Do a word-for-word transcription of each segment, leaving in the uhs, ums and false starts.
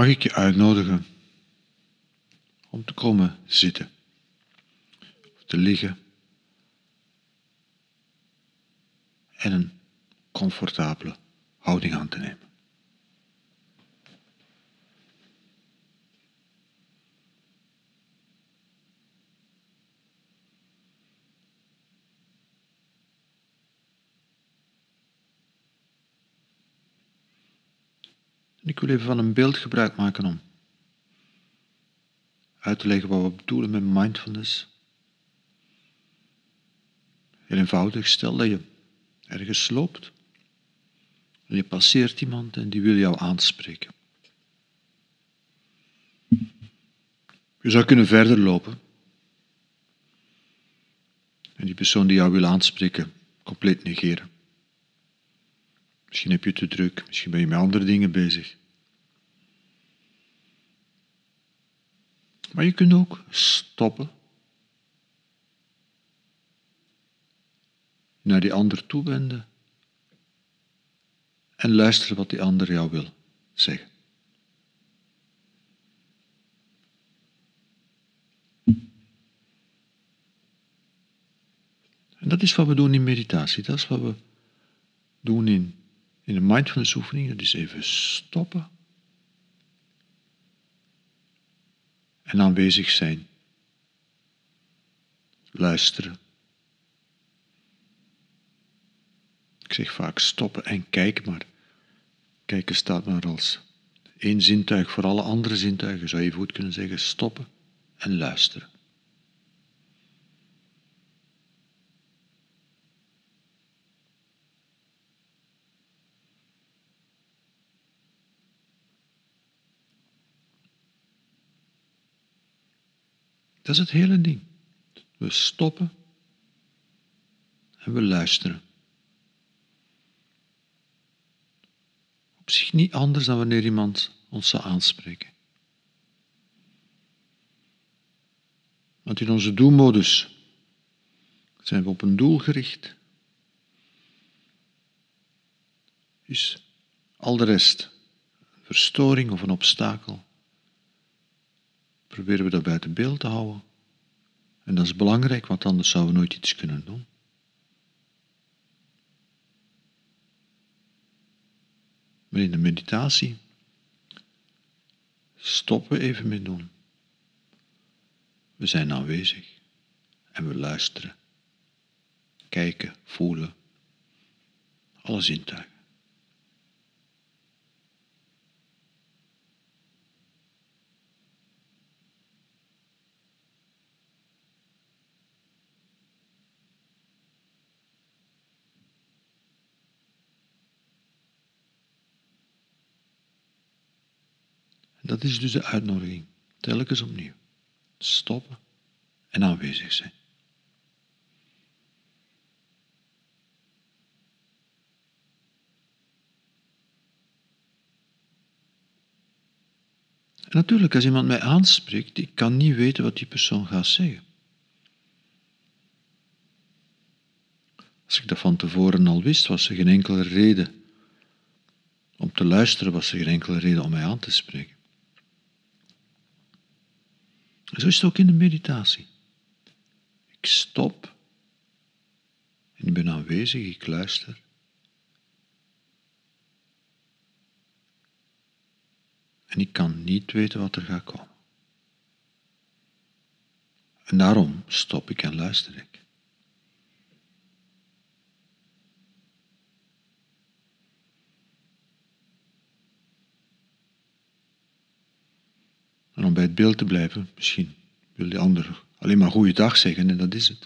mag ik je uitnodigen om te komen zitten, of te liggen en een comfortabele houding aan te nemen. En ik wil even van een beeld gebruik maken om uit te leggen wat we bedoelen met mindfulness. Heel eenvoudig, stel dat je ergens loopt en je passeert iemand en die wil jou aanspreken. Je zou kunnen verder lopen en die persoon die jou wil aanspreken compleet negeren. Misschien heb je het te druk, misschien ben je met andere dingen bezig. Maar je kunt ook stoppen, naar die ander toe wenden en luisteren wat die ander jou wil zeggen. En dat is wat we doen in meditatie, dat is wat we doen in, in een mindfulness oefening, dat is even stoppen en aanwezig zijn, luisteren. Ik zeg vaak stoppen en kijken, maar kijken staat maar als één zintuig voor alle andere zintuigen. Zou je even goed kunnen zeggen stoppen en luisteren. Dat is het hele ding. We stoppen en we luisteren. Op zich niet anders dan wanneer iemand ons zou aanspreken. Want in onze doelmodus zijn we op een doel gericht. Is al de rest een verstoring of een obstakel. Proberen we dat buiten beeld te houden. En dat is belangrijk, want anders zouden we nooit iets kunnen doen. Maar in de meditatie stoppen we even met doen. We zijn aanwezig en we luisteren, kijken, voelen, alle zintuigen. Dat is dus de uitnodiging, telkens opnieuw. Stoppen en aanwezig zijn. En natuurlijk, als iemand mij aanspreekt, ik kan niet weten wat die persoon gaat zeggen. Als ik dat van tevoren al wist, was er geen enkele reden om te luisteren, was er geen enkele reden om mij aan te spreken. Zo is het ook in de meditatie. Ik stop en ik ben aanwezig, ik luister. En ik kan niet weten wat er gaat komen. En daarom stop ik en luister ik. En om bij het beeld te blijven, misschien wil die ander alleen maar goeiedag zeggen en dat is het.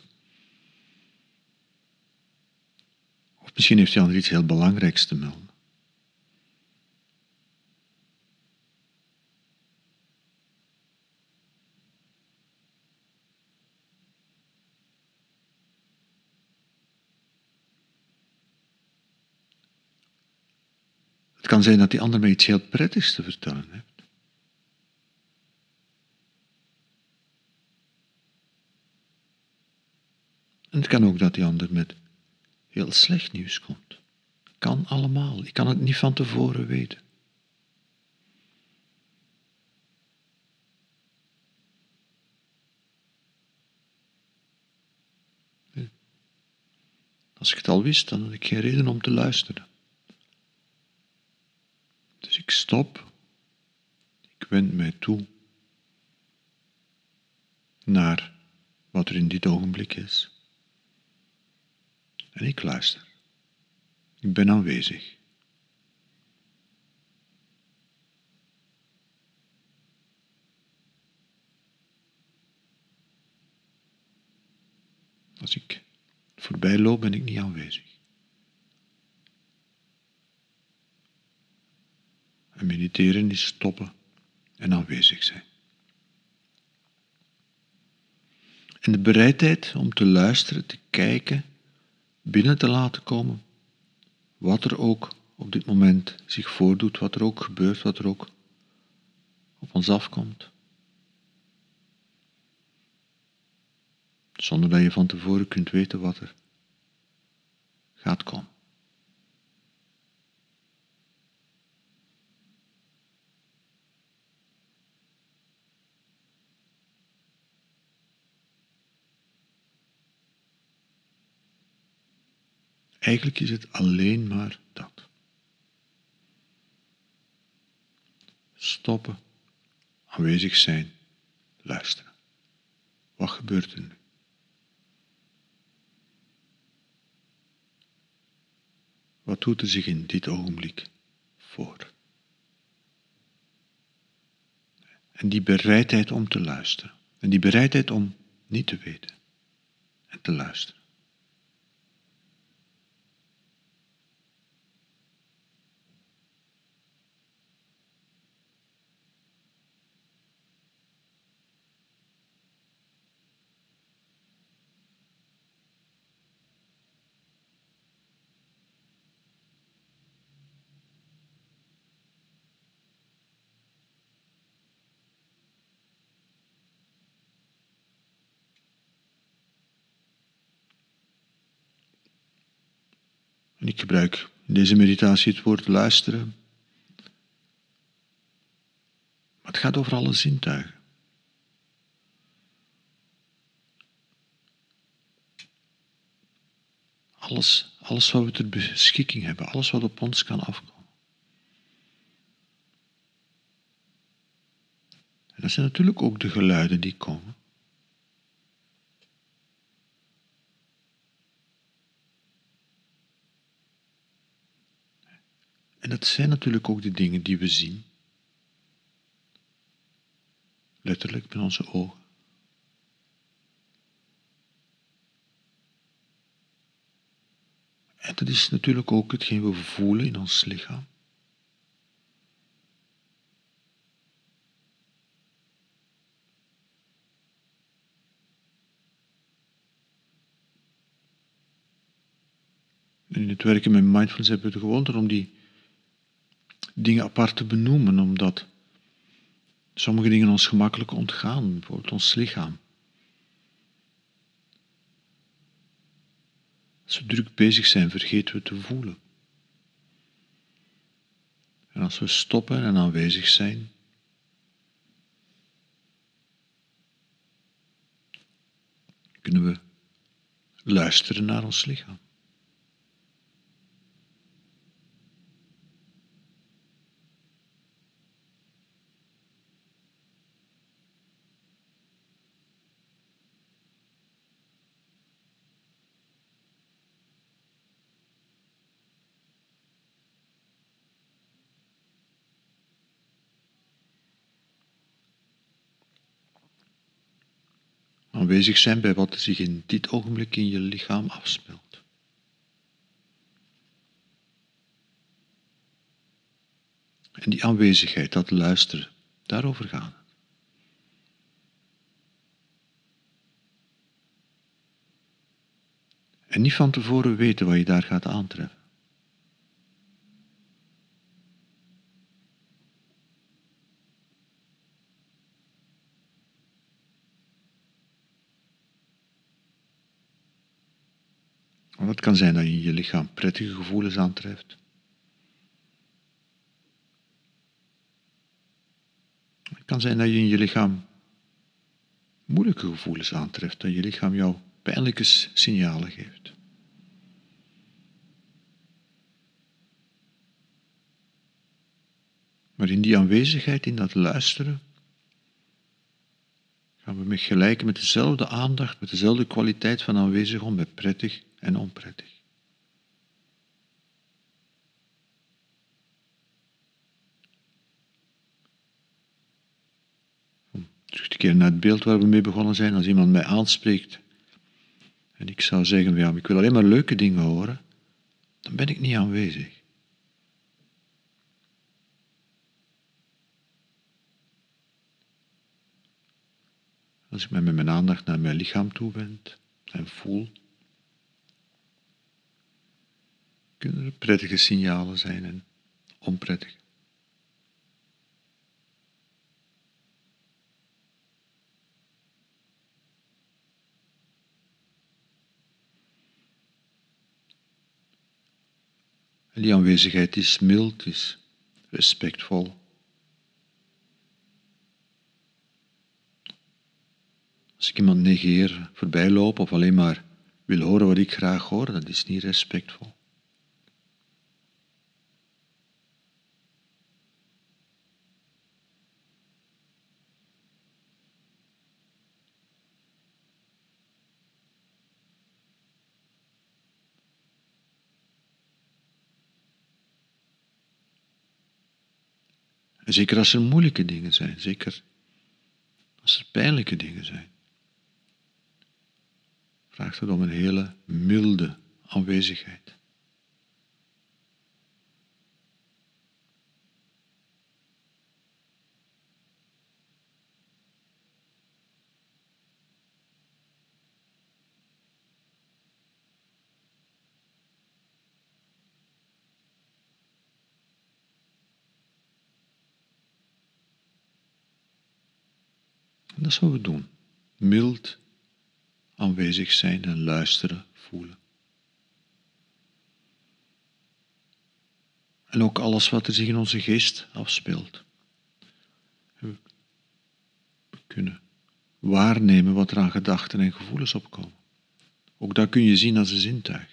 Of misschien heeft die ander iets heel belangrijks te melden. Het kan zijn dat die ander mij iets heel prettigs te vertellen heeft. En het kan ook dat die ander met heel slecht nieuws komt. Kan allemaal. Ik kan het niet van tevoren weten. Als ik het al wist, dan had ik geen reden om te luisteren. Dus ik stop, ik wend mij toe naar wat er in dit ogenblik is. En ik luister. Ik ben aanwezig. Als ik voorbij loop, ben ik niet aanwezig. En mediteren is stoppen en aanwezig zijn. En de bereidheid om te luisteren, te kijken, binnen te laten komen, wat er ook op dit moment zich voordoet, wat er ook gebeurt, wat er ook op ons afkomt. Zonder dat je van tevoren kunt weten wat er gaat komen. Eigenlijk is het alleen maar dat. Stoppen, aanwezig zijn, luisteren. Wat gebeurt er nu? Wat doet er zich in dit ogenblik voor? En die bereidheid om te luisteren. En die bereidheid om niet te weten en te luisteren. En ik gebruik in deze meditatie het woord luisteren. Maar het gaat over alle zintuigen. Alles, alles wat we ter beschikking hebben, alles wat op ons kan afkomen. En dat zijn natuurlijk ook de geluiden die komen. En dat zijn natuurlijk ook de dingen die we zien. Letterlijk met onze ogen. En dat is natuurlijk ook hetgeen we voelen in ons lichaam. En in het werken met mindfulness hebben we de gewoonte om die dingen apart te benoemen, omdat sommige dingen ons gemakkelijk ontgaan, bijvoorbeeld ons lichaam. Als we druk bezig zijn, vergeten we te voelen. En als we stoppen en aanwezig zijn, kunnen we luisteren naar ons lichaam. Aanwezig zijn bij wat er zich in dit ogenblik in je lichaam afspeelt. En die aanwezigheid, dat luisteren, daarover gaat het. En niet van tevoren weten wat je daar gaat aantreffen. Want het kan zijn dat je in je lichaam prettige gevoelens aantreft. Het kan zijn dat je in je lichaam moeilijke gevoelens aantreft, dat je lichaam jou pijnlijke signalen geeft. Maar in die aanwezigheid, in dat luisteren, gaan we met gelijke, met dezelfde aandacht, met dezelfde kwaliteit van aanwezig om, met prettig en onprettig. Om terug te keren naar het beeld waar we mee begonnen zijn, als iemand mij aanspreekt en ik zou zeggen, ja, ik wil alleen maar leuke dingen horen, dan ben ik niet aanwezig. Als ik mij met mijn aandacht naar mijn lichaam toewend en voel, kunnen er prettige signalen zijn en onprettige. En die aanwezigheid is mild, is respectvol. Als ik iemand negeer, voorbij loop of alleen maar wil horen wat ik graag hoor, dat is niet respectvol. En zeker als er moeilijke dingen zijn, zeker als er pijnlijke dingen zijn, vraagt het om een hele milde aanwezigheid. En dat is wat we doen. Mild aanwezig zijn en luisteren, voelen. En ook alles wat er zich in onze geest afspeelt. We kunnen waarnemen wat er aan gedachten en gevoelens opkomen. Ook dat kun je zien als een zintuig.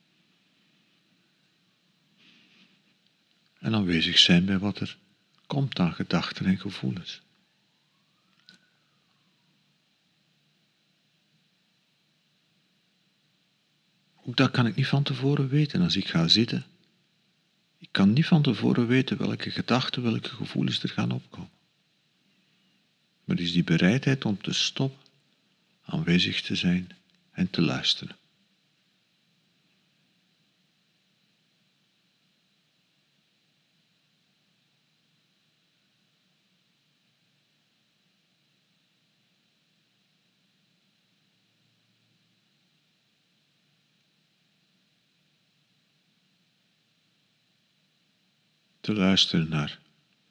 En aanwezig zijn bij wat er komt aan gedachten en gevoelens. Ook dat kan ik niet van tevoren weten als ik ga zitten. Ik kan niet van tevoren weten welke gedachten, welke gevoelens er gaan opkomen. Maar het is die bereidheid om te stoppen, aanwezig te zijn en te luisteren. Te luisteren naar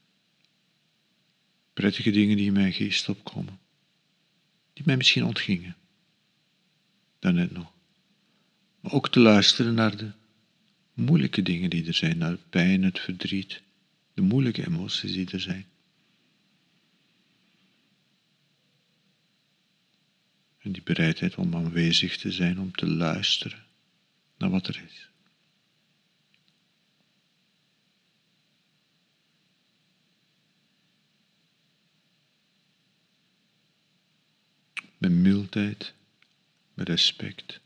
prettige dingen die in mijn geest opkomen, die mij misschien ontgingen, daarnet nog. Maar ook te luisteren naar de moeilijke dingen die er zijn, naar de pijn, het verdriet, de moeilijke emoties die er zijn. En die bereidheid om aanwezig te zijn, om te luisteren naar wat er is. Met mildheid, met respect.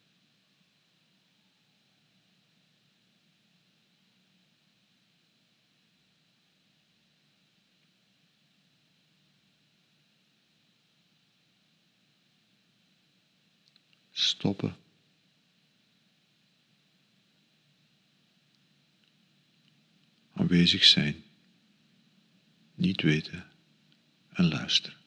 Stoppen. Aanwezig zijn. Niet weten en luisteren.